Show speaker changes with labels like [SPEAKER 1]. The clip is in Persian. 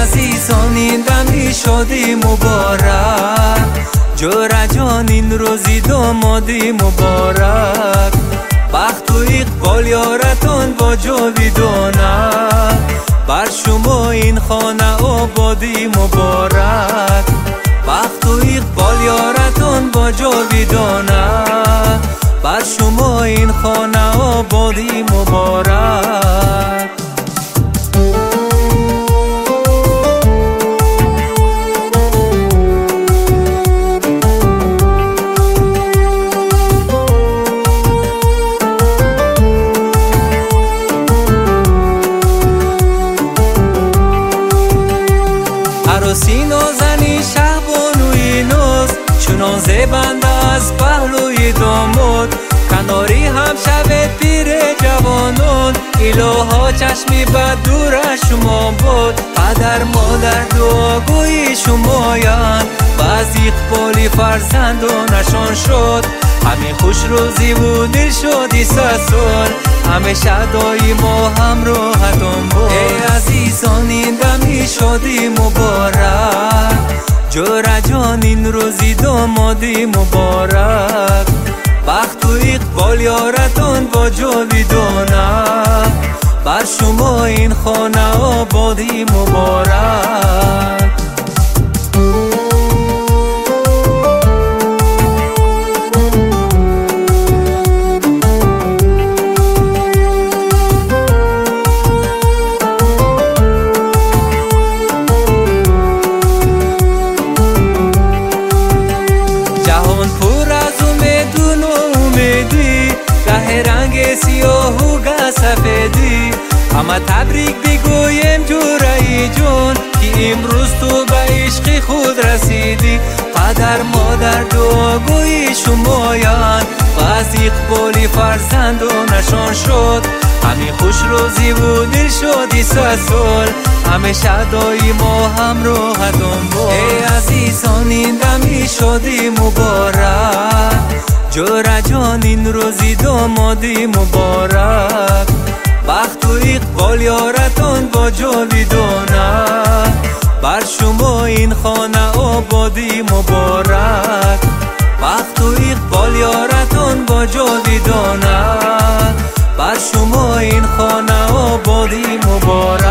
[SPEAKER 1] عزیزان این دمی شادی مبارک، جورا جان این روزی دامادی مبارک. بخت و اقبال یارتان با جاویدانه، بر شما این خانه آبادی مبارک. بخت و اقبال یارتان با جاویدانه، بر شما این خانه آبادی مبارک. عروسی نازنی شهبانوی ناز، چنان زیبنده از پهلوی داماد. کناری هم شود پیر جوانان، الها چشمی بد دور شما باد. پدر مادر دعاگوی شمایان، و از اقبالی فرزندانشان شد. همین خوش روزی و دل شدی 100 سال، همیشه دایی ما همراهتان بود. ای عزیزان این دمی شادی مبارک، جورا جان این روزی دامادی مبارک. بخت و اقبال یارتان با جاویدانه، بر شما این خانه آبادی مبارک. جهان پر از امیدون و امیدی، گه رنگ سیاه و گه سفیدی. اما تبریک بگویم جورایی جان، که امروز تو به عشق خود رسیدی. پدر مادر دعاگوی شمایان، و از اقبالی فرزندانشان شد. همین خوش روزی و دل شدی 100 سال، همیشه دایی ما همراهتان بود. ای عزیزان این دمی شادی مبارک، جورا جان این روزی دامادی مبارک. بخت و اقبال یارتان با جاویدانه، بر شما این خانه آبادی مبارک. بخت و اقبال یارتان با جاویدانه، بر شما این خانه آبادی مبارک.